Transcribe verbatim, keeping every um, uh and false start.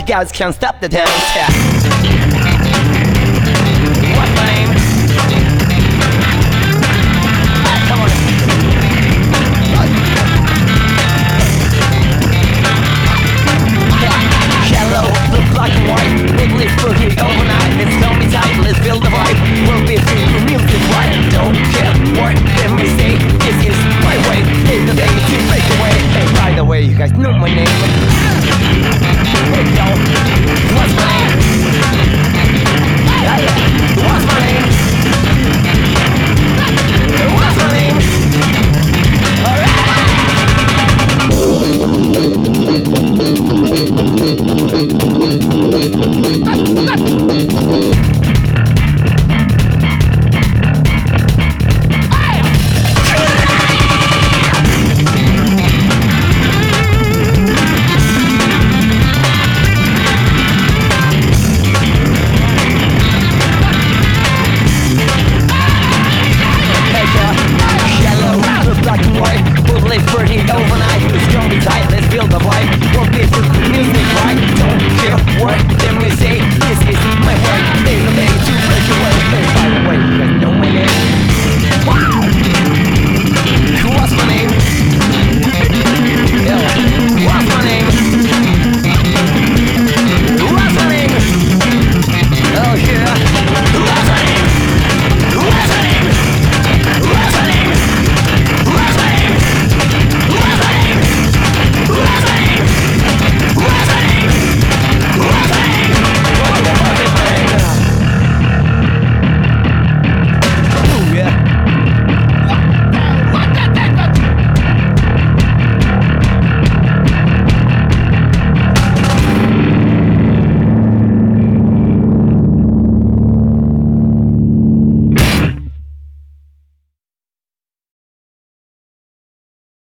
you guys can't stop the dance. Yeah. What's my name? Ah, come on. Hello, the black and white, wiggly spooky overnight. It's lonely time, let's feel the vibe. We'll be free, music right. Don't care what they may say. This is my way, it's the day to break away. Hey, by the way, you guys know my name. Hey, yo, what's my name? Hey, what's my name?